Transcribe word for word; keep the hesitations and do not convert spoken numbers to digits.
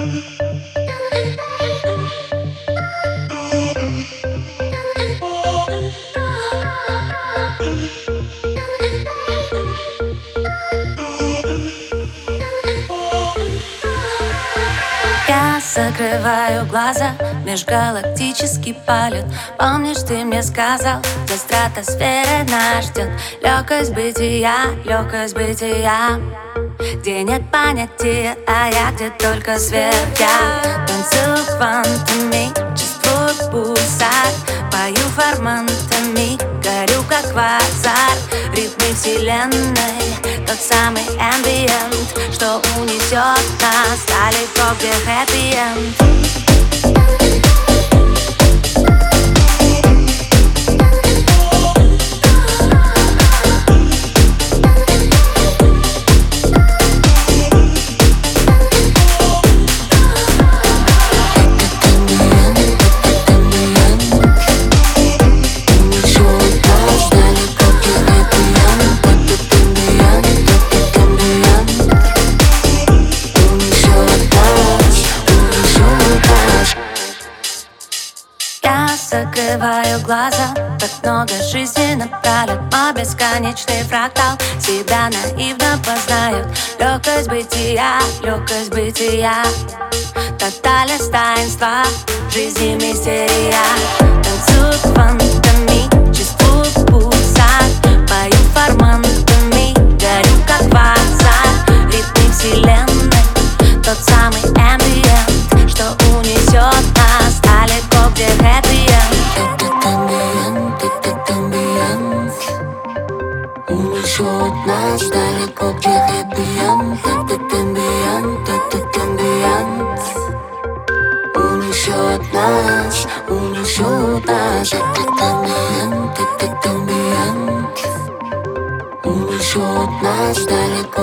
Я закрываю глаза, межгалактический полет. Помнишь, ты мне сказал, за стратосферой нас ждет легкость бытия, легкость бытия, где нет понятия, а я где только свет. Я танцую квантами, чувствую пульсар, пою формантами, горю как квазар. Ритмы вселенной, тот самый ambient, что унесет нас далеко, где хэппи-энд. Закрываю глаза, так много жизни напролет. Мой бесконечный фрактал себя наивно познает. Легкость бытия, легкость бытия, тотальность таинства, в жизни мистерия. Танцую квантами, чувствую пульсар, пою формантами, горю как квазар. Ритмы вселенной, тот самый ambient, что унесет нас далеко, где хэппи-энд. Унесет нас далеко, где хэппи-энд. Этот эмбиент, этот эмбиент унесет нас, унесет нас. Этот эмбиент, этот эмбиент унесет нас далеко.